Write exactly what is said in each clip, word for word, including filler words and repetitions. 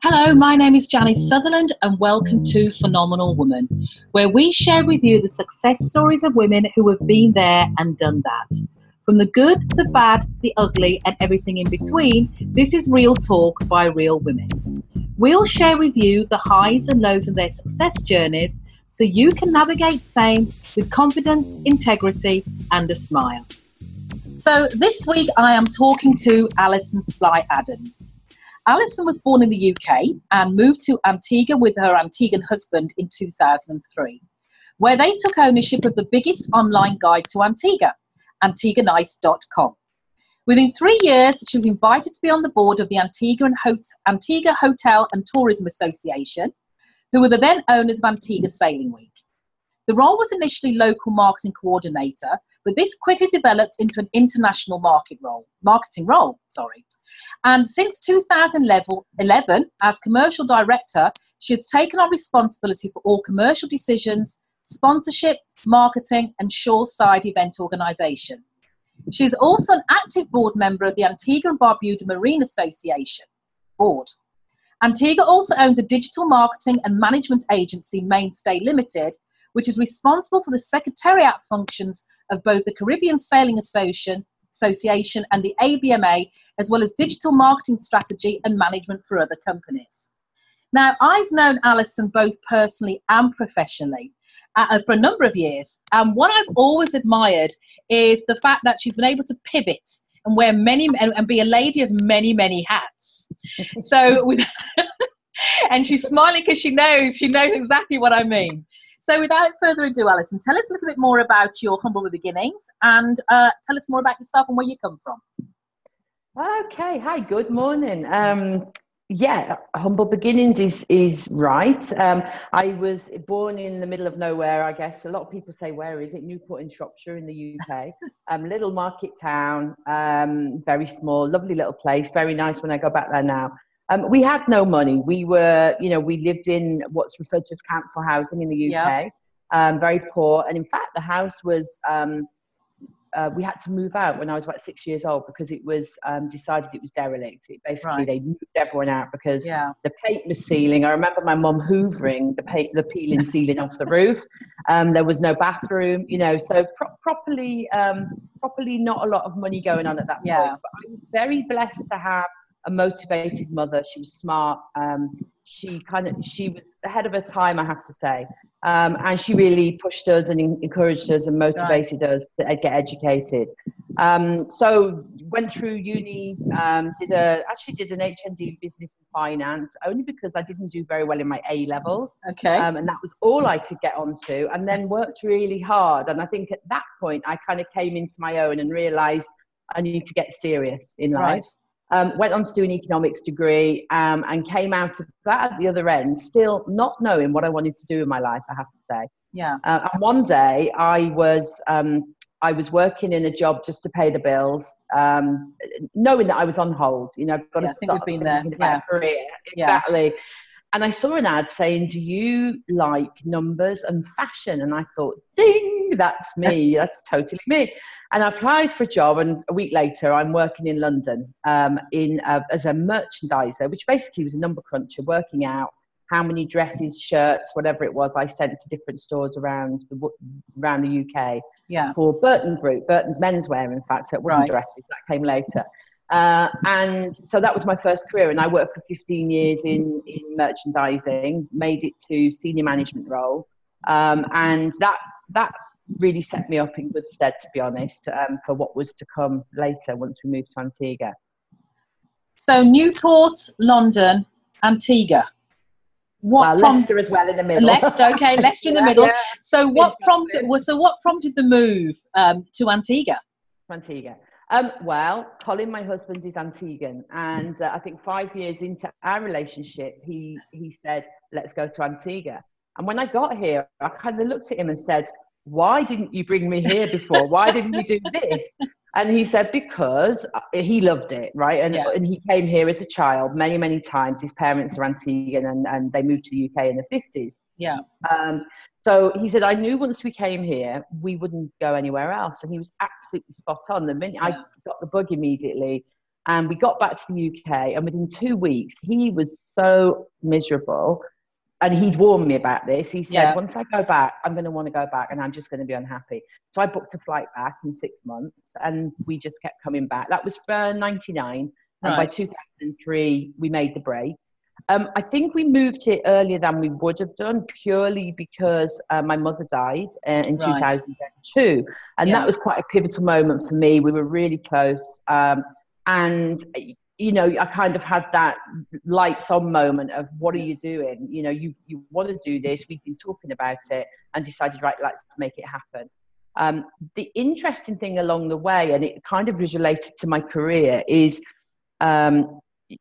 Hello, my name is Janice Sutherland, and welcome to Phenomenal Woman, where we share with you the success stories of women who have been there and done that. From the good, the bad, the ugly, and everything in between, this is Real Talk by Real Women. We'll share with you the highs and lows of their success journeys so you can navigate same with confidence, integrity, and a smile. So this week I am talking to Alison Sly Adams. Alison was born in the U K and moved to Antigua with her Antiguan husband in two thousand three, where they took ownership of the biggest online guide to Antigua, Antigua Nice dot com. Within three years, she was invited to be on the board of the Antigua, and Hot- Antigua Hotel and Tourism Association, who were the then owners of Antigua Sailing Week. The role was initially local marketing coordinator, but this quickly developed into an international market role, marketing role. Sorry. And since two thousand eleven, as commercial director, she has taken on responsibility for all commercial decisions, sponsorship, marketing, and shoreside event organisation. She is also an active board member of the Antigua and Barbuda Marine Association board. Antigua also owns a digital marketing and management agency, Mainstay Limited, which is responsible for the secretariat functions of both the Caribbean Sailing Association Association and the A B M A, as well as digital marketing strategy and management for other companies. Now, I've known Alison both personally and professionally uh, for a number of years. And what I've always admired is the fact that she's been able to pivot and wear many and, and be a lady of many, many hats. So, with and she's smiling because she knows she knows exactly what I mean. So without further ado, Alison, tell us a little bit more about your humble beginnings and uh, tell us more about yourself and where you come from. Okay, hi, good morning. Um, yeah, humble beginnings is is right. Um, I was born in the middle of nowhere, I guess. A lot of people say, where is it? Newport in Shropshire in the U K. um, little market town, um, very small, lovely little place, very nice when I go back there now. Um, we had no money. We were, you know, we lived in what's referred to as council housing in the U K, yeah. um, very poor. And in fact, the house was, um, uh, we had to move out when I was about six years old because it was um, decided it was derelict. It basically, right. They moved everyone out because yeah. the paint ceiling. I remember my mum hoovering the paint, the peeling ceiling off the roof. Um, there was no bathroom, you know, so pro- properly, um, properly not a lot of money going on at that yeah. point. But I was very blessed to have a motivated mother. She was smart. Um, she kind of, she was ahead of her time, I have to say. Um, and she really pushed us and in- encouraged us and motivated right. us to uh, get educated. Um, so went through uni, um, did a, actually did an H N D in business and finance, only because I didn't do very well in my A levels. Okay. Um, and that was all I could get onto, and then worked really hard. And I think at that point, I kind of came into my own and realized I need to get serious in life. Right. Um, went on to do an economics degree um, and came out of that at the other end, still not knowing what I wanted to do in my life, I have to say. Yeah. Uh, and one day I was um, I was working in a job just to pay the bills, um, knowing that I was on hold. You know, I've got yeah, to I think we've been there. Yeah. Career. Exactly. Yeah. And I saw an ad saying, do you like numbers and fashion? And I thought, ding, that's me. That's totally me. And I applied for a job, and a week later, I'm working in London um, in a, as a merchandiser, which basically was a number cruncher, working out how many dresses, shirts, whatever it was, I sent to different stores around the, around the U K yeah. for Burton Group, Burton's menswear, in fact. It wasn't right. dresses, that came later. Uh, and so that was my first career, and I worked for fifteen years in, in merchandising, made it to senior management role, um, and that that really set me up in good stead, to be honest, um, for what was to come later once we moved to Antigua. So Newport, London, Antigua. What well, prom- Leicester as well in the middle. Leicester, okay, Leicester in the yeah, middle. Yeah. So what prompted? Well, so what prompted the move um, to Antigua? Antigua. Um, well, Colin, my husband, is Antiguan, and uh, I think five years into our relationship, he he said, "Let's go to Antigua." And when I got here, I kind of looked at him and said, why didn't you bring me here before? Why didn't you do this? And he said, because he loved it, right? And, yeah. and he came here as a child many, many times. His parents are Antiguan, and, and they moved to the U K in the fifties. Yeah. Um, so he said, I knew once we came here, we wouldn't go anywhere else. And he was absolutely spot on. The minute yeah. I got the bug immediately, And we got back to the U K, and within two weeks, he was so miserable. And he'd warned me about this. He said, yeah. once I go back, I'm going to want to go back, and I'm just going to be unhappy. So I booked a flight back in six months, and we just kept coming back. That was for ninety-nine. Right. And by two thousand three, we made the break. Um, I think we moved here earlier than we would have done, purely because uh, my mother died uh, in right. two thousand two. And yeah. that was quite a pivotal moment for me. We were really close. Um, and, you know, I kind of had that lights on moment of, what are you doing? You know, you, you want to do this. We've been talking about it and decided, right, let's make it happen. Um, the interesting thing along the way, and it kind of is related to my career, is um,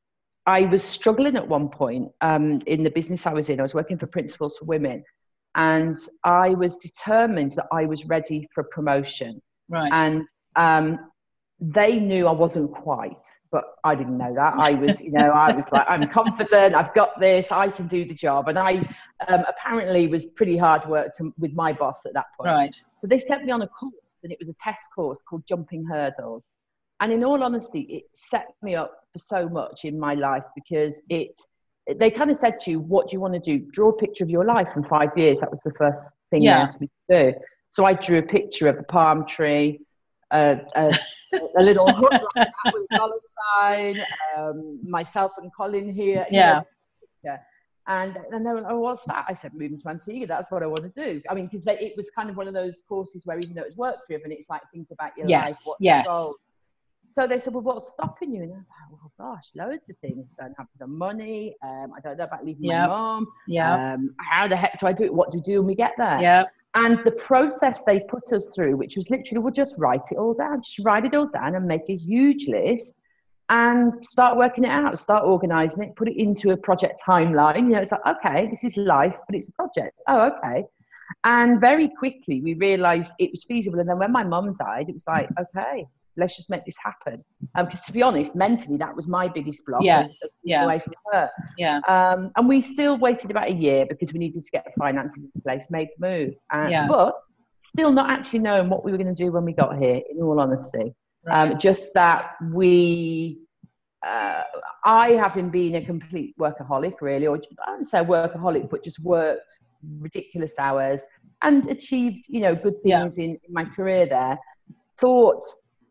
I was struggling at one point um, in the business I was in. I was working for Principles for Women, and I was determined that I was ready for promotion. Right. And um, they knew I wasn't quite, but I didn't know that. I was, you know, I was like, I'm confident, I've got this, I can do the job. And I um, apparently was pretty hard work to, with my boss at that point. Right. So they sent me on a course, and it was a test course called Jumping Hurdles. And in all honesty, it set me up for so much in my life, because it, they kind of said to you, what do you want to do? Draw a picture of your life in five years. That was the first thing yeah. they asked me to do. So I drew a picture of a palm tree, uh, a, a little hook like that with a dollar sign, um, myself and Colin here. Yeah. You know, and, and they were like, oh, what's that? I said, moving to Antigua, that's what I want to do. I mean, because it was kind of one of those courses where, even though it was work driven, it's like, think about your yes. life. What's yes. the goal? So they said, well, what's stopping you? And I was like, oh, gosh, loads of things. I don't have the money. Um, I don't know about leaving yep. my mom. Yeah. Um, how the heck do I do it? What do we do when we get there? Yeah. And the process they put us through, which was literally, we'll just write it all down. Just write it all down and make a huge list and start working it out, start organising it, put it into a project timeline. You know, it's like, okay, this is life, but it's a project. Oh, okay. And very quickly, we realised it was feasible. And then when my mum died, it was like, okay, let's just make this happen. Um, because to be honest, mentally, that was my biggest block. Yes. Yeah. Away from her. Yeah. Um, and we still waited about a year because we needed to get the finances into place, made the move. Uh, yeah. But still not actually knowing what we were going to do when we got here, in all honesty. Right. Um, just that we, uh, I having been a complete workaholic, really, or I wouldn't say workaholic, but just worked ridiculous hours and achieved, you know, good things yeah. in, in my career there, thought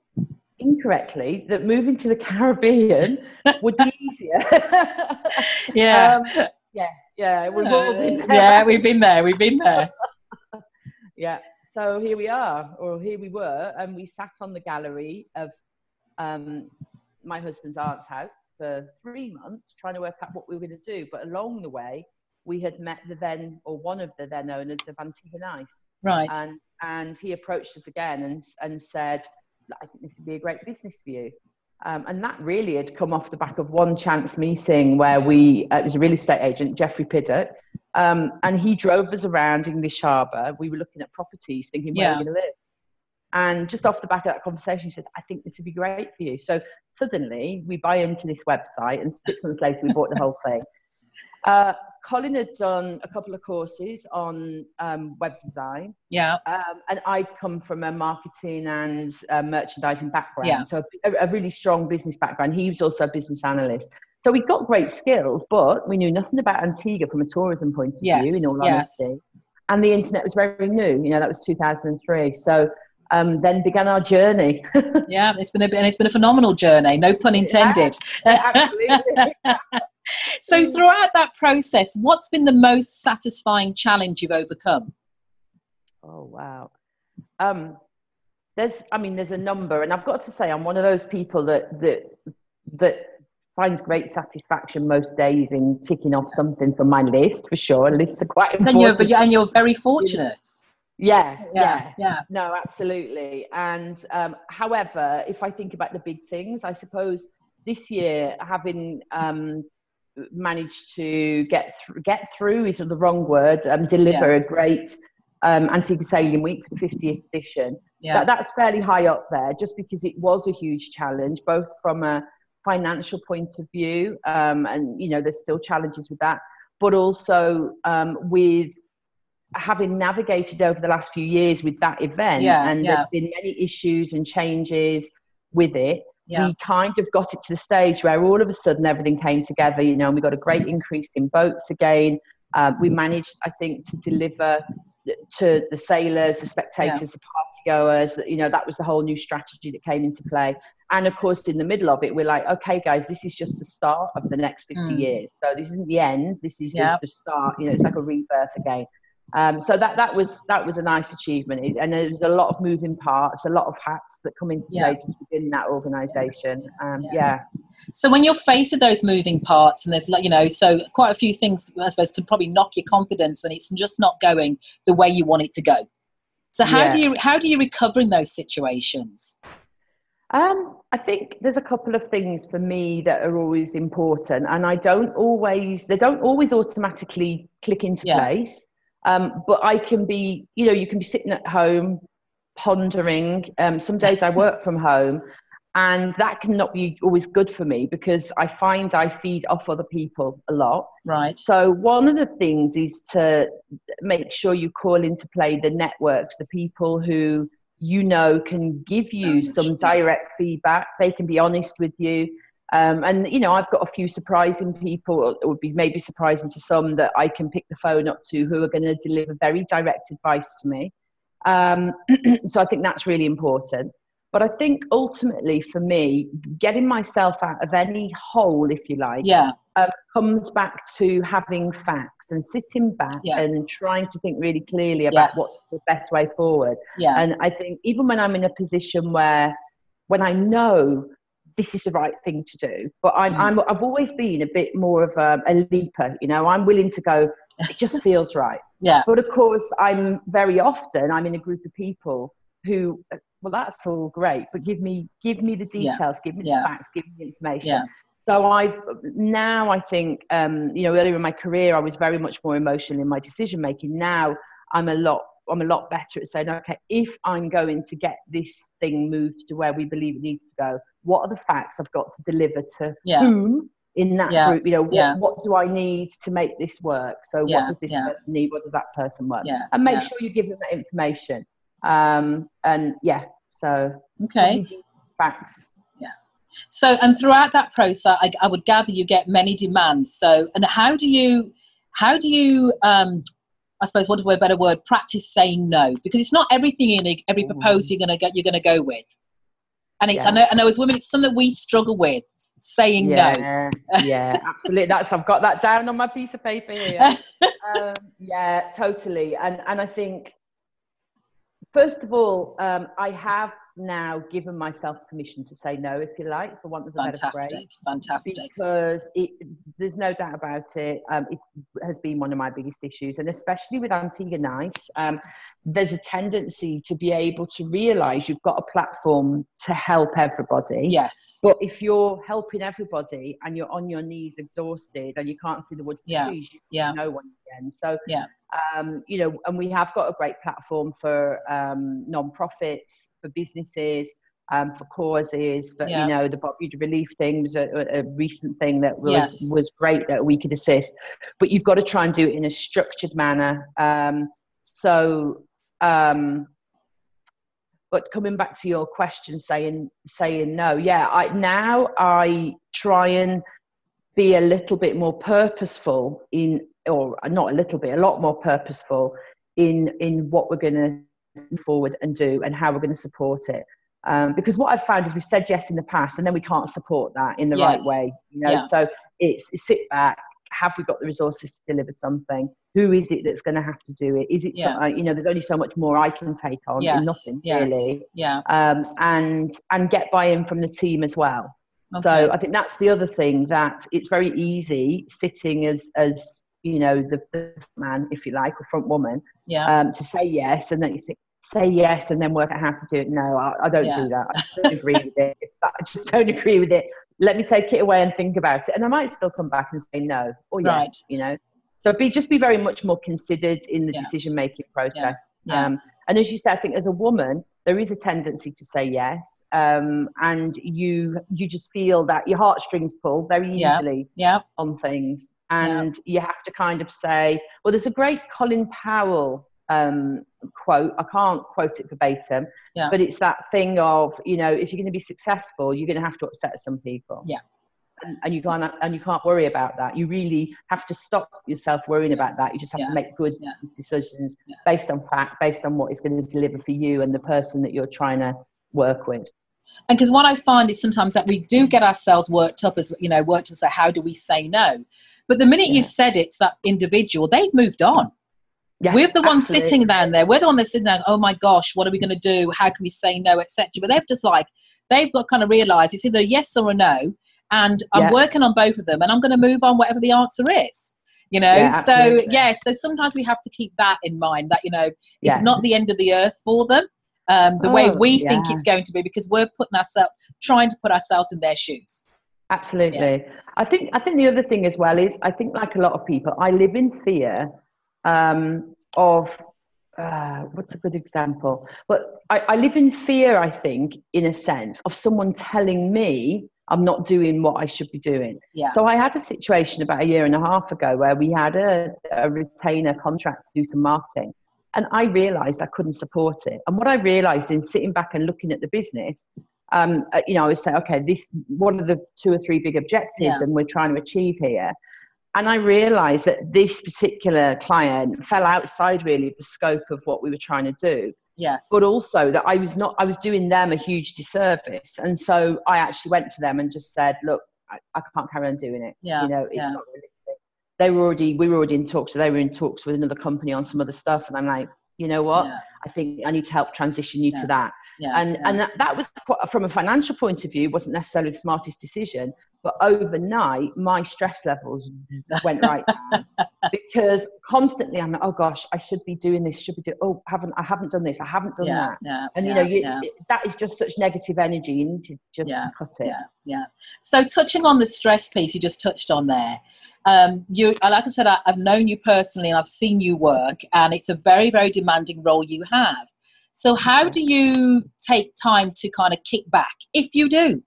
incorrectly that moving to the Caribbean would be easier. yeah. Um, yeah, yeah, we've all been there. Yeah, we've been there, we've been there. Yeah, so here we are, or here we were, and we sat on the gallery of um, my husband's aunt's house for three months trying to work out what we were going to do. But along the way, we had met the then, or one of the then owners of Antigua Nice. Right. And, and he approached us again and, and said, I think this would be a great business for you. Um, and that really had come off the back of one chance meeting where we, uh, it was a real estate agent, Jeffrey Piddock, um, and he drove us around English Harbour. We were looking at properties, thinking, where yeah. are we going to live? And just off the back of that conversation, he said, I think this would be great for you. So suddenly we buy into this website, and six months later we bought the whole thing. Uh, Colin had done a couple of courses on um, web design. Yeah. Um, and I'd come from a marketing and uh, merchandising background. Yeah. So a, a really strong business background. He was also a business analyst. So we got great skills, but we knew nothing about Antigua from a tourism point of yes. view, in all yes. honesty. And the internet was very new. You know, that was two thousand three. So um, then began our journey. yeah, it's been a and it's been a phenomenal journey. No pun intended. Yeah, absolutely. So throughout that process, what's been the most satisfying challenge you've overcome? Oh, wow. Um, there's, I mean, there's a number, and I've got to say, I'm one of those people that, that, that finds great satisfaction most days in ticking off something from my list, for sure. Lists are quite important. And you're, but you're, and you're very fortunate. Yeah, yeah, yeah, yeah. No, absolutely. And um, however, if I think about the big things, I suppose this year, having um, managed to get th- get through is the wrong word, um, deliver yeah. a great um, Antigua Sailing Week for the fiftieth edition. Yeah. That, that's fairly high up there, just because it was a huge challenge, both from a financial point of view, um, and, you know, there's still challenges with that, but also um, with having navigated over the last few years with that event, yeah, and yeah. there's been many issues and changes with it. yeah. we kind of got it to the stage where all of a sudden everything came together, you know, and we got a great increase in boats again. Uh, we managed, I think, to deliver to the sailors, the spectators, yeah. the party goers. You know, that was the whole new strategy that came into play. And of course, in the middle of it, we're like, okay, guys, this is just the start of the next fifty mm. years. So this isn't the end. This is yeah. the, the start. You know, it's like a rebirth again. Um, so that that was that was a nice achievement, it, and there was a lot of moving parts, a lot of hats that come into play yeah. just within that organisation. Um, yeah. yeah. So when you're faced with those moving parts, and there's, you know, so quite a few things, I suppose, could probably knock your confidence when it's just not going the way you want it to go. So how yeah. do you how do you recover in those situations? Um, I think there's a couple of things for me that are always important, and I don't always they don't always automatically click into yeah. place. Um, but I can be, you know, you can be sitting at home pondering. Um, some days I work from home, and that can not be always good for me because I find I feed off other people a lot. Right. So one of the things is to make sure you call into play the networks, the people who you know can give you some direct feedback. They can be honest with you. Um, and, you know, I've got a few surprising people. It would be maybe surprising to some that I can pick the phone up to who are going to deliver very direct advice to me. Um, so I think that's really important. But I think ultimately for me, getting myself out of any hole, if you like, yeah. uh, comes back to having facts and sitting back yeah. and trying to think really clearly about yes. what's the best way forward. Yeah. And I think even when I'm in a position where, when I know this is the right thing to do, but I'm, mm. I'm I've always been a bit more of a, a leaper, you know, I'm willing to go, it just feels right. Yeah. But of course, I'm very often, I'm in a group of people who, well, that's all great, but give me, give me the details, yeah. give me yeah. the facts, give me the information. Yeah. So I've now, I think, um, you know, earlier in my career, I was very much more emotional in my decision making. Now I'm a lot, I'm a lot better at saying, okay, if I'm going to get this thing moved to where we believe it needs to go, what are the facts I've got to deliver to yeah. whom in that yeah. group? You know, what, yeah. what do I need to make this work? So yeah. what does this yeah. person need? What does that person want? Yeah. And make yeah. sure you give them that information. Um, and yeah, so okay, facts. Yeah. So, and throughout that process, I, I would gather you get many demands. So, and how do you, how do you, um, I suppose, what is a better word, practice saying no? Because it's not everything in a, every proposal you're gonna get, you're gonna go with. And it's, yeah. I know, I know as women, it's something that we struggle with, saying yeah, no. Yeah, absolutely. That's, I've got that down on my piece of paper here. um, yeah, totally. And and I think, first of all, um, I have now given myself permission to say no, if you like, for want of a better phrase. Fantastic, fantastic. Because it, there's no doubt about it, um, it has been one of my biggest issues. And especially with Antigua Nice, um, there's a tendency to be able to realise you've got a platform to help everybody. Yes. But if you're helping everybody and you're on your knees exhausted and you can't see the wood for the yeah. trees, you yeah. no one again. So, yeah. um, you know, and we have got a great platform for um, non-profits, for businesses, um, for causes. But, yeah. you know, the Barbuda Relief thing was a, a recent thing that was, yes. was great that we could assist. But you've got to try and do it in a structured manner. Um, so... Um, but coming back to your question, saying saying no, yeah, I now I try and be a little bit more purposeful in, or not a little bit, a lot more purposeful in in what we're going to move forward and do and how we're going to support it. Um, because what I've found is we've said yes in the past and then we can't support that in the yes. right way, you know. Yeah. So it's, it's sit back. Have we got the resources to deliver something? Who is it that's going to have to do it? Is it, yeah. so, you know, there's only so much more I can take on, yes. nothing yes. really. Yeah. Um, and and get buy-in from the team as well. Okay. So I think that's the other thing, that it's very easy sitting as as you know the, the man, if you like, or front woman, yeah. um, to say yes, and then you think, say yes and then work out how to do it. No, I, I don't yeah. do that. I don't agree with it. I just don't agree with it. Let me take it away and think about it. And I might still come back and say no or yes, right. you know. So be just be very much more considered in the yeah. decision-making process. Yeah. Yeah. Um, and as you said, I think as a woman, there is a tendency to say yes. Um, and you you just feel that your heartstrings pull very easily yeah. Yeah. on things. And yeah. you have to kind of say, well, there's a great Colin Powell um, quote. I can't quote it verbatim, yeah. but it's that thing of, you know, if you're going to be successful, you're going to have to upset some people. Yeah. And, and you can't and you can't worry about that. You really have to stop yourself worrying about that. You just have yeah. to make good yeah. decisions yeah. based on fact, based on what is going to deliver for you and the person that you're trying to work with. And because what I find is sometimes that we do get ourselves worked up, as you know, worked up. So how do we say no? But the minute yeah. you said it to that individual, they've moved on. Yeah, we're the ones absolutely. sitting down there. We're the one that's sitting down. Oh my gosh, what are we going to do? How can we say no, et cetera. But they've just like they've got kind of realised it's either a yes or a no. And I'm yeah. working on both of them, and I'm going to move on whatever the answer is, you know. Yeah, so yeah, so sometimes we have to keep that in mind, that, you know, it's yeah. not the end of the earth for them, um, the oh, way we yeah. think it's going to be, because we're putting ourselves, trying to put ourselves in their shoes. Absolutely. Yeah. I think I think the other thing as well is, I think like a lot of people, I live in fear um, of. Uh, what's a good example? But I, I live in fear, I think, in a sense, of someone telling me I'm not doing what I should be doing. Yeah. So I had a situation about a year and a half ago where we had a, a retainer contract to do some marketing, and I realised I couldn't support it. And what I realised in sitting back and looking at the business, um, you know, I was saying, okay, this, what are the two or three big objectives yeah. and we're trying to achieve here? And I realised that this particular client fell outside really of the scope of what we were trying to do. Yes. But also that I was not, I was doing them a huge disservice. And so I actually went to them and just said, look, I, I can't carry on doing it. Yeah. You know, it's yeah. not realistic. They were already, we were already in talks. So they were in talks with another company on some other stuff. And I'm like, you know what? Yeah. I think I need to help transition you yeah. to that. Yeah. And, yeah. and that, that was quite, from a financial point of view, wasn't necessarily the smartest decision. But overnight, my stress levels went right down, because constantly I'm like, oh gosh, I should be doing this, should be doing, oh, haven't, I haven't done this, I haven't done yeah, that. Yeah, and yeah, you know, you, yeah. it, that is just such negative energy. You need to just yeah, cut it. Yeah, yeah. So touching on the stress piece you just touched on there, um, you, like I said, I, I've known you personally and I've seen you work, and it's a very, very demanding role you have. So how do you take time to kind of kick back, if you do?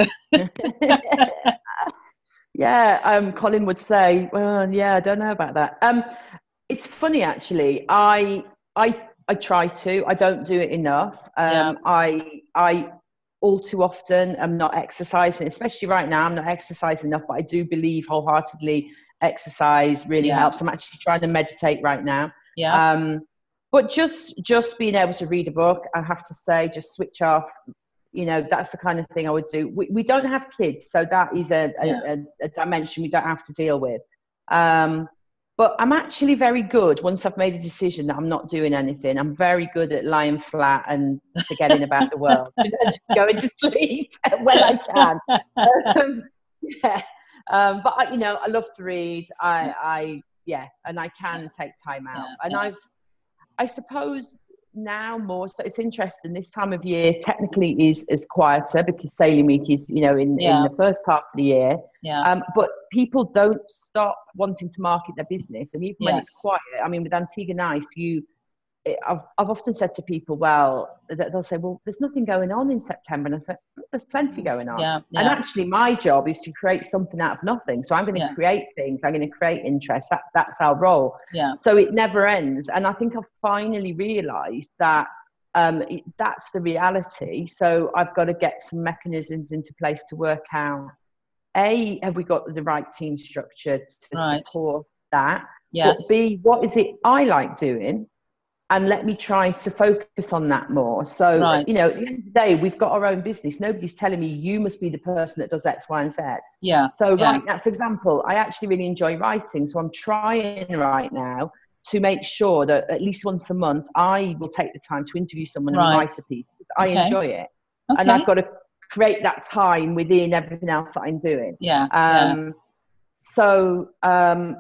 Yeah, um, Colin would say, well, yeah, I don't know about that. Um, it's funny, actually. I, I, I try to. I don't do it enough. Um, yeah. I, I all too often am not exercising, especially right now. I'm not exercising enough, but I do believe wholeheartedly exercise really yeah. helps. I'm actually trying to meditate right now. Yeah. Um, but just, just being able to read a book, I have to say, just switch off. You know, that's the kind of thing I would do. We, we don't have kids, so that is a, a, yeah. a, a dimension we don't have to deal with. Um, but I'm actually very good, once I've made a decision that I'm not doing anything, I'm very good at lying flat and forgetting about the world and just going to sleep when I can. Um, yeah. Um, but, I, you know, I love to read. I, I yeah, and I can take time out. Yeah. And Yeah. I've, I suppose... now more so, it's interesting, this time of year technically is is quieter because Sailing Week is, you know, in, yeah. in the first half of the year. Yeah. Um, but people don't stop wanting to market their business, and even yes. when it's quiet, I mean, with Antigua Nice, you, I've I've often said to people, well, they'll say, well, there's nothing going on in September, and I said, there's plenty going on. Yeah. Yeah. And actually, my job is to create something out of nothing. So I'm going to yeah. create things. I'm going to create interest. That that's our role. Yeah. So it never ends. And I think I've finally realised that um, it, that's the reality. So I've got to get some mechanisms into place to work out, A, have we got the right team structure to right. support that? Yes. But B, what is it I like doing? And let me try to focus on that more. So, right. you know, at the end of the day, we've got our own business. Nobody's telling me you must be the person that does X, Y, and Z. Yeah. So yeah. right now, for example, I actually really enjoy writing. So I'm trying right now to make sure that at least once a month, I will take the time to interview someone right. and write a piece. I okay. enjoy it. Okay. And I've got to create that time within everything else that I'm doing. Yeah. Um, yeah. So, um,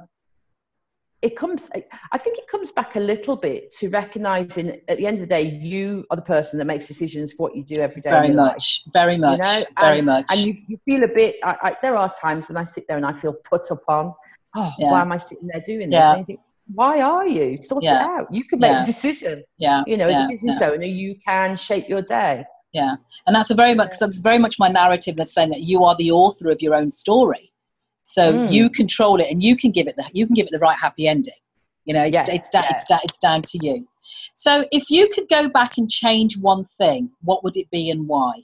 it comes, I think it comes back a little bit to recognizing at the end of the day, you are the person that makes decisions for what you do every day. Very in your much, life, very much, you know? very and, much. And you, you feel a bit, I, I, there are times when I sit there and I feel put upon, oh, yeah. why am I sitting there doing this? Yeah. And you think, why are you? Sort yeah. it out. You can make yeah. a decision. Yeah. You know, yeah. as a business yeah. owner, you can shape your day. Yeah. And that's a very much, yeah. that's very much my narrative, that's saying that you are the author of your own story. So mm. you control it, and you can give it the, you can give it the right happy ending. You know, it's, yeah, it's, da- yeah. it's, da- it's down to you. So if you could go back and change one thing, what would it be and why?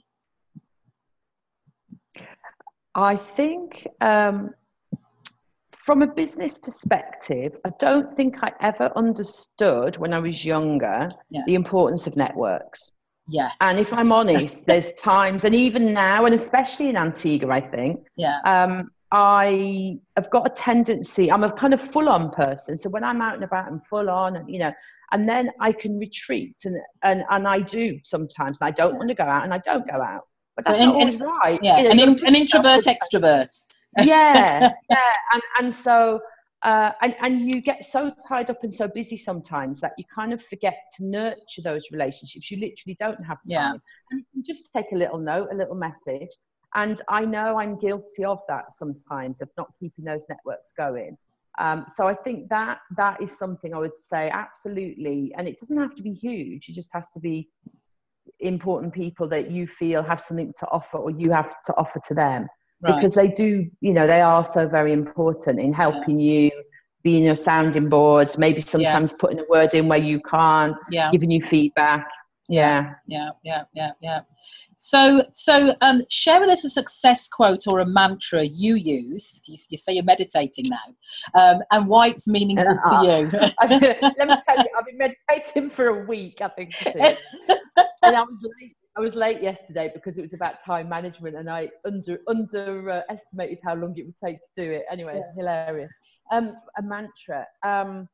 I think um, from a business perspective, I don't think I ever understood when I was younger Yeah. the importance of networks. Yes. And if I'm honest, there's times, and even now, and especially in Antigua, I think, yeah. um, I have got a tendency, I'm a kind of full on person. So when I'm out and about, I'm full on, and, you know, and then I can retreat, and, and, and I do sometimes, and I don't yeah. want to go out, and I don't go out. But that's so in, not always in, right. Yeah, you know, an, in, an introvert, extrovert. yeah, yeah. And, and so, uh, and, and you get so tied up and so busy sometimes that you kind of forget to nurture those relationships. You literally don't have time. Yeah. And you can just take a little note, a little message. And I know I'm guilty of that sometimes, of not keeping those networks going. Um, so I think that that is something I would say absolutely. And it doesn't have to be huge. It just has to be important people that you feel have something to offer, or you have to offer to them. Right. Because they do, you know, they are so very important in helping yeah. you, being your sounding boards, maybe sometimes yes. putting a word in where you can't, yeah. giving you feedback. Yeah. Yeah, yeah, yeah, yeah. So, so um, share with us a success quote or a mantra you use. You, you say you're meditating now, um, and why it's meaningful uh, to you. Let me tell you, I've been meditating for a week, I think it is. And I was late, I was late yesterday because it was about time management, and I under underestimated uh, how long it would take to do it. Anyway, yeah. hilarious. Um, a mantra. Um,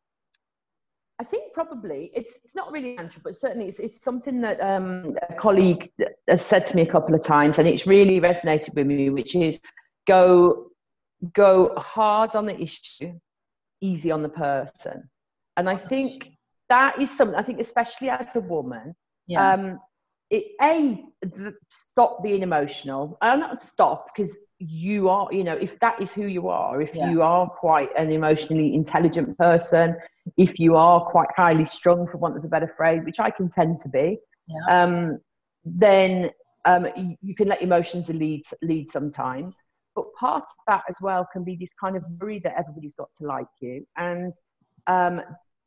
I think probably it's it's not really a mantra, but certainly it's it's something that um, a colleague has said to me a couple of times, and it's really resonated with me, which is go go hard on the issue, easy on the person. And I think that is something, I think especially as a woman, yeah. um, it, A, stop being emotional. I'm not stop, because you are, you know, if that is who you are, if yeah. you are quite an emotionally intelligent person, if you are quite highly strung, for want of a better phrase, which I can tend to be, yeah. um, then um, you, you can let emotions lead, lead sometimes. But part of that as well can be this kind of worry that everybody's got to like you. And um,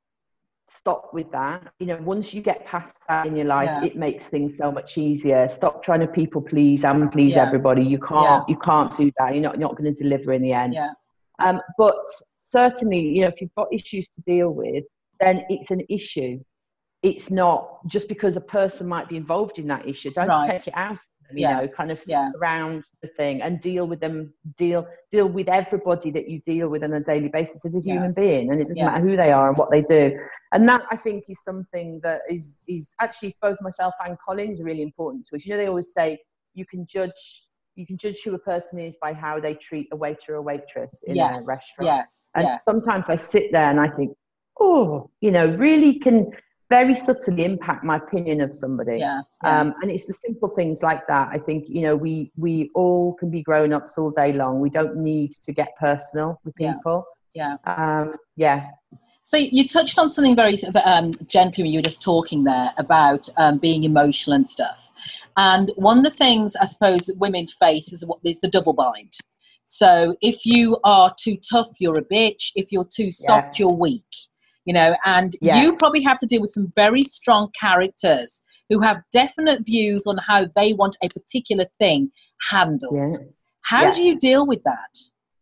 stop with that. You know, once you get past that in your life, yeah. it makes things so much easier. Stop trying to people please and please yeah. everybody. You can't, yeah. you can't do that. You're not, you're not going to deliver in the end. Yeah. Um, but certainly, you know, if you've got issues to deal with, then it's an issue. It's not just because a person might be involved in that issue. Don't right. take it out of them, you yeah. know, kind of yeah. around the thing and deal with them, deal deal with everybody that you deal with on a daily basis as a yeah. human being. And it doesn't yeah. matter who they are and what they do. And that, I think, is something that is, is actually both myself and Colin's really important to us. You know, they always say you can judge you can judge who a person is by how they treat a waiter or waitress in yes. a restaurant. Yes. And yes. sometimes I sit there and I think, oh, you know, really can very subtly impact my opinion of somebody. Yeah, yeah. Um, and it's the simple things like that. I think, you know, we we all can be grown-ups all day long. We don't need to get personal with people. Yeah. Yeah. Um, yeah. So you touched on something very um, gently when you were just talking there about um, being emotional and stuff. And one of the things I suppose women face is what is the double bind. So if you are too tough, you're a bitch. If you're too soft, yeah. you're weak. You know, and yeah. you probably have to deal with some very strong characters who have definite views on how they want a particular thing handled. Yeah. How yeah. do you deal with that?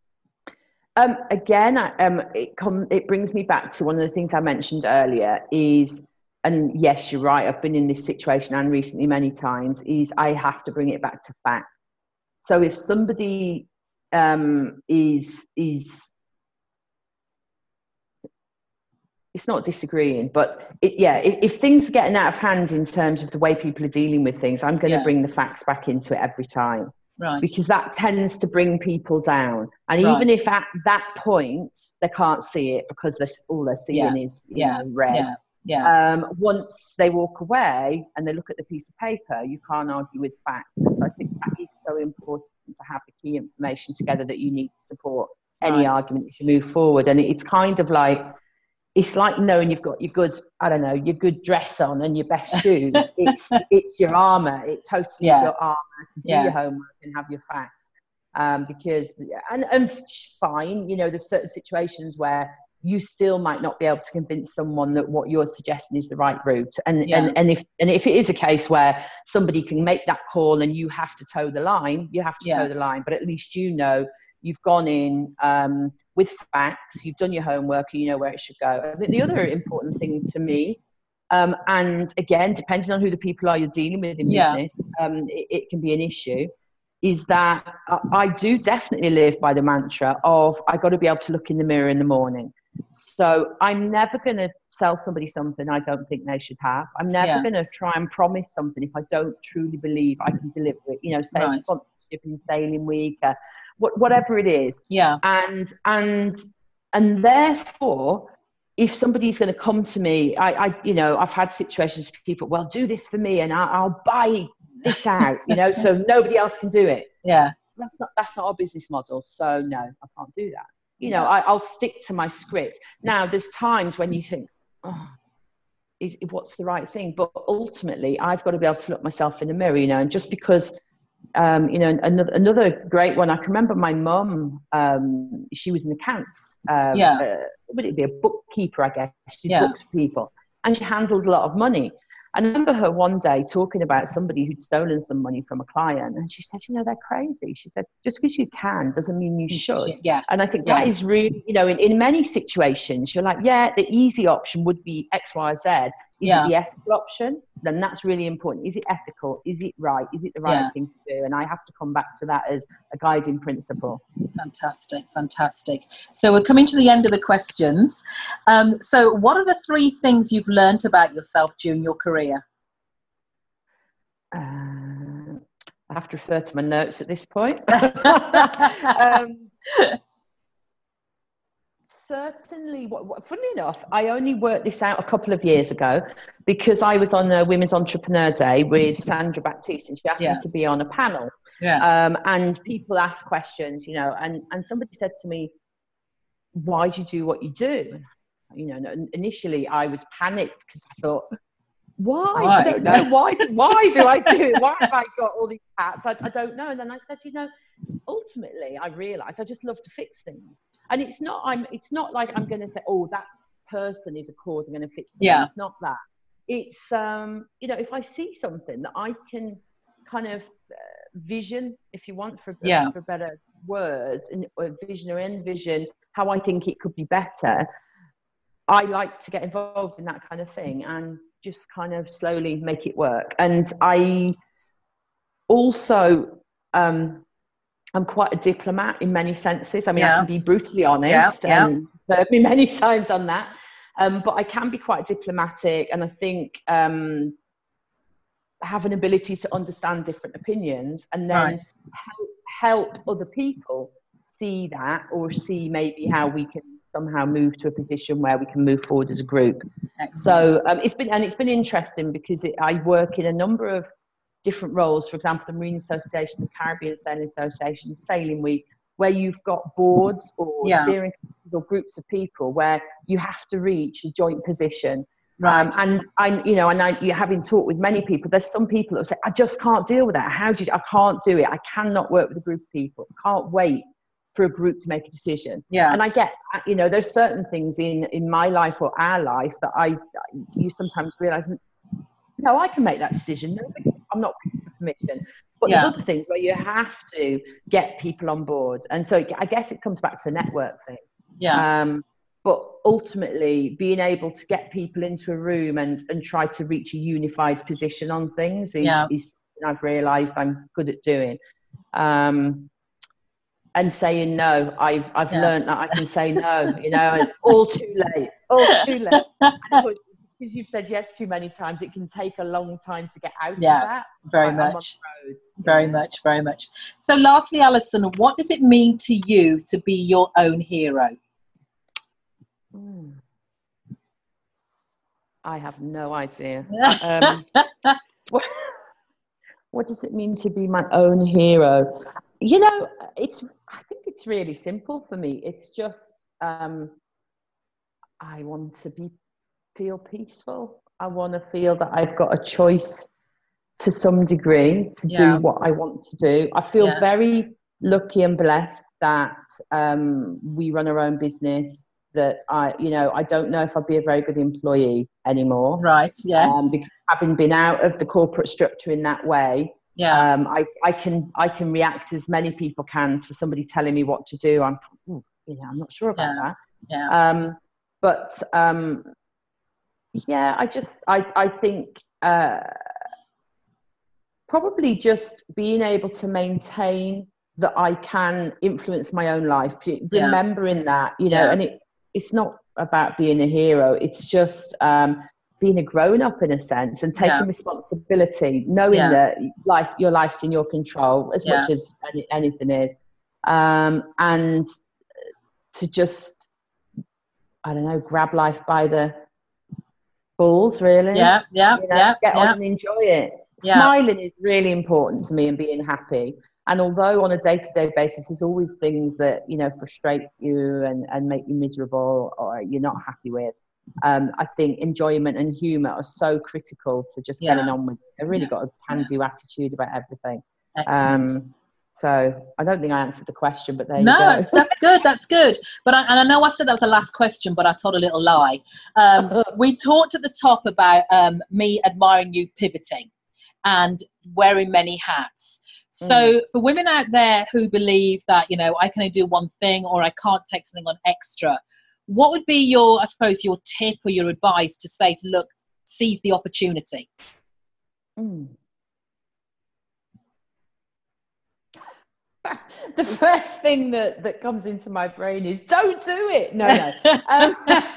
Um, again, I, um, it, com- it brings me back to one of the things I mentioned earlier is, and yes, you're right, I've been in this situation and recently many times, is I have to bring it back to fact. So if somebody um, is is it's not disagreeing, but it, yeah, if, if things are getting out of hand in terms of the way people are dealing with things, I'm going to yeah. bring the facts back into it every time. Right. Because that tends to bring people down. And right. even if at that point they can't see it because they're, all they're seeing yeah. is you yeah. know, red. Yeah. Yeah. Um, once they walk away and they look at the piece of paper, you can't argue with facts. And so I think that is so important to have the key information together that you need to support any right. argument as you move forward. And it's kind of like, it's like knowing you've got your good, I don't know, your good dress on and your best shoes. It's it's your armour. It totally yeah. is your armour to do yeah. your homework and have your facts. Um, because, and, and fine, you know, there's certain situations where you still might not be able to convince someone that what you're suggesting is the right route. And, Yeah. and, and if, and if it is a case where somebody can make that call and you have to toe the line, you have to Yeah. toe the line, but at least, you know, you've gone in um, with facts, you've done your homework, and you know where it should go. I think the other important thing to me, um, and again, depending on who the people are you're dealing with in Yeah. business, um, it, it can be an issue, is that I, I do definitely live by the mantra of I got to be able to look in the mirror in the morning. So I'm never going to sell somebody something I don't think they should have. I'm never Yeah. going to try and promise something if I don't truly believe I can deliver it. You know, say Right. sponsorship in Sailing Week, uh, what, whatever it is. Yeah. And and and therefore, if somebody's going to come to me, I, I you know, I've had situations with people, well, do this for me, and I, I'll buy this out, you know, so nobody else can do it. Yeah. That's not that's not our business model. So no, I can't do that. You know, I, I'll stick to my script. Now, there's times when you think, oh, is what's the right thing? But ultimately, I've got to be able to look myself in the mirror, you know, and just because, um, you know, another, another great one, I can remember my mum, um, she was in accounts. Um, Yeah. uh, would it be a bookkeeper, I guess? She Yeah. books people. And she handled a lot of money. I remember her one day talking about somebody who'd stolen some money from a client, and she said, you know, they're crazy. She said, just because you can doesn't mean you should. Yes. And I think yes. that is really, you know, in, in many situations, you're like, yeah, the easy option would be X, Y, Z. Is Yeah. it the ethical option? Then that's really important. Is it ethical? Is it right? Is it the right Yeah. thing to do? And I have to come back to that as a guiding principle. Fantastic, fantastic. So we're coming to the end of the questions. Um, so what are the three things you've learned about yourself during your career? Uh, I have to refer to my notes at this point. um, certainly, what, what, funnily enough, I only worked this out a couple of years ago because I was on a Women's Entrepreneur Day with Sandra Baptiste, and she asked Yeah. me to be on a panel. Yeah. Um, and people ask questions, you know, and, and somebody said to me, why do you do what you do? You know, initially I was panicked because I thought, why? Why? I don't know. Why, why do I do it? Why have I got all these hats? I, I don't know. And then I said, you know, ultimately I realized I just love to fix things. And it's not, I'm, it's not like I'm going to say, oh, that person is a cause, I'm going to fix them. Yeah. It's not that. It's, um, you know, if I see something that I can kind of uh, vision, if you want, for, Yeah. for a better word, and, or vision or envision how I think it could be better, I like to get involved in that kind of thing and just kind of slowly make it work. And I also, um, I'm quite a diplomat in many senses. I mean, Yeah. I can be brutally honest, Yeah, yeah. and you've heard me many times on that. Um, but I can be quite diplomatic, and I think um, have an ability to understand different opinions and then Right. help, help other people see that, or see maybe how we can somehow move to a position where we can move forward as a group. Excellent. So um, it's been, and it's been interesting because it, I work in a number of different roles. For example, the Marine Association, the Caribbean Sailing Association, Sailing Week, where you've got boards or Yeah. steering committees or groups of people where you have to reach a joint position. Right. Um, and I, you know, and I, you're having talked with many people. There's some people that say, "I just can't deal with that. How do you? I can't do it. I cannot work with a group of people. I can't wait for a group to make a decision." Yeah. And I get, you know, there's certain things in in my life or our life that I, you sometimes realize, no, I can make that decision. No, I'm not for permission. But Yeah. there's other things where you have to get people on board. And so I guess it comes back to the network thing. Yeah. Um, but ultimately, being able to get people into a room and, and try to reach a unified position on things is, Yeah. is I've realised I'm good at doing. Um, and saying no, I've I've Yeah. learned that I can say no, you know, and all too late, all too late. And because you've said yes too many times, it can take a long time to get out Yeah, of that. very I'm on much. the road, Very yeah. much, very much. So lastly, Alison, what does it mean to you to be your own hero? Mm. I have no idea. Um, what, what does it mean to be my own hero? You know, it's. I think it's really simple for me. It's just um, I want to be feel peaceful. I want to feel that I've got a choice to some degree to Yeah. do what I want to do. I feel Yeah. very lucky and blessed that um, we run our own business. that I, you know, I don't know if I'd be a very good employee anymore. Right. Yes. Um, because having been out of the corporate structure in that way, yeah, um, I, I can I can react as many people can to somebody telling me what to do. I'm, ooh, you know, I'm not sure about yeah. that. Yeah. Um, but um, yeah, I just I I think uh, probably just being able to maintain that I can influence my own life. Remembering yeah. that, you know, yeah. and it it's not about being a hero. It's just um, being a grown up in a sense and taking yeah. responsibility, knowing yeah. that life, your life's in your control as yeah. much as any, anything is. Um, and to just, I don't know, grab life by the balls, really. Yeah, yeah, you know, yeah. Get yeah. on and enjoy it. Yeah. Smiling is really important to me and being happy. And although on a day-to-day basis, there's always things that, you know, frustrate you and, and make you miserable or you're not happy with. Um, I think enjoyment and humour are so critical to just yeah. getting on with it. I've really yeah. got a can-do yeah. attitude about everything. Um, so I don't think I answered the question, but there no, you go. that's, that's good. That's good. But I, and I know I said that was the last question, but I told a little lie. Um, we talked at the top about um, me admiring you pivoting and wearing many hats. So mm. for women out there who believe that, you know, I can only do one thing or I can't take something on extra, what would be your, I suppose, your tip or your advice to say to look, seize the opportunity? Mm. The first thing that, that comes into my brain is don't do it. No, no. Um,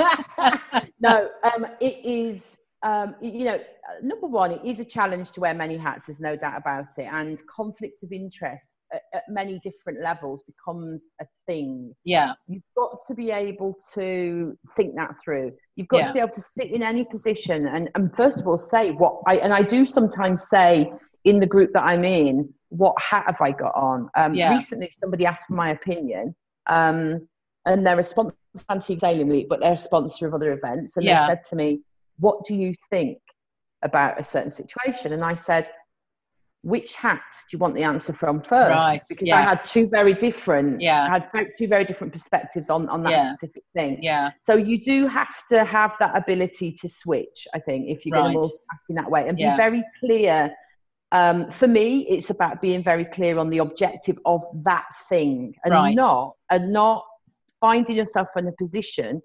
no, um, it is, um, you know, number one, it is a challenge to wear many hats. There's no doubt about it. And conflict of interest at, at many different levels becomes a thing. Yeah. You've got to be able to think that through. You've got yeah. to be able to sit in any position and, and first of all say what I, and I do sometimes say in the group that I'm in, what hat have I got on? Um, yeah. Recently, somebody asked for my opinion, um, and they're a sponsor of Antique Sailing Week, but they're a sponsor of other events. And yeah. they said to me, what do you think about a certain situation? And I said, which hat do you want the answer from first? Right. Because yes. I had two very different, yeah. I had two very different perspectives on, on that yeah. specific thing. Yeah. So you do have to have that ability to switch, I think, if you're right. going to multitask in that way and yeah. be very clear. Um, for me, it's about being very clear on the objective of that thing and right. not and not finding yourself in a position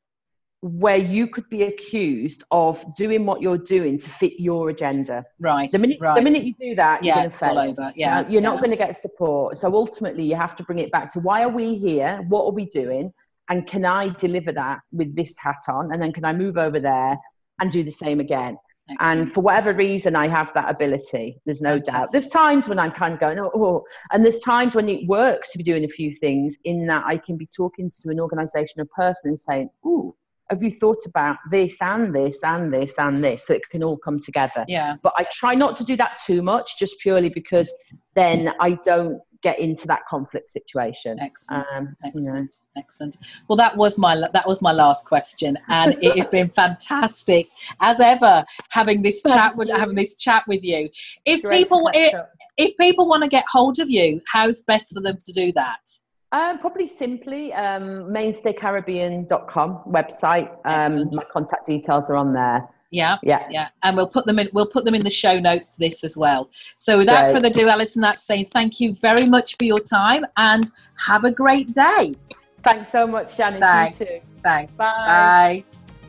where you could be accused of doing what you're doing to fit your agenda. Right. The minute, right. the minute you do that, yeah, you're going to fail. All over. Yeah. You know, you're yeah. not going to get support. So ultimately, you have to bring it back to why are we here? What are we doing? And can I deliver that with this hat on? And then can I move over there and do the same again? Excellent. And for whatever reason, I have that ability. There's no Fantastic. doubt. There's times when I'm kind of going, oh, oh, and there's times when it works to be doing a few things in that I can be talking to an organisation or person and saying, ooh, have you thought about this and this and this and this? So it can all come together. Yeah. But I try not to do that too much, just purely because then I don't get into that conflict situation. Excellent. Um, excellent. You know. Excellent. Well, that was my that was my last question, and it has been fantastic as ever having this chat with having this chat with you. If Great people if, if people want to get hold of you, how's best for them to do that? Um, probably simply um, mainstay caribbean dot com website. Um, my contact details are on there. Yeah, yeah, yeah, and we'll put them in. We'll put them in the show notes to this as well. So, without great. further ado, Alison, that's saying thank you very much for your time and have a great day. Thanks so much, Shannon. Thanks. You too. Thanks. Bye. Bye.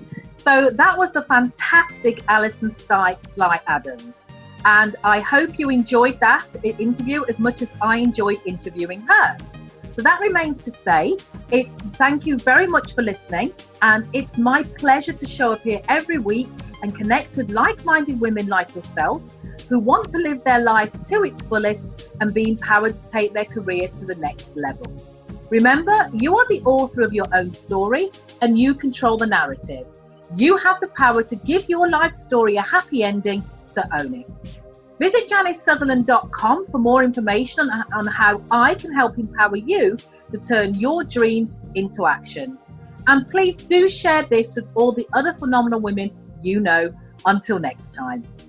So that was the fantastic Alison Sly Adams, and I hope you enjoyed that interview as much as I enjoyed interviewing her. So that remains to say, it's thank you very much for listening, and it's my pleasure to show up here every week and connect with like-minded women like yourself who want to live their life to its fullest and be empowered to take their career to the next level. Remember, you are the author of your own story and you control the narrative. You have the power to give your life story a happy ending, so own it. Visit Janice Sutherland dot com for more information on, on how I can help empower you to turn your dreams into actions. And please do share this with all the other phenomenal women you know. Until next time.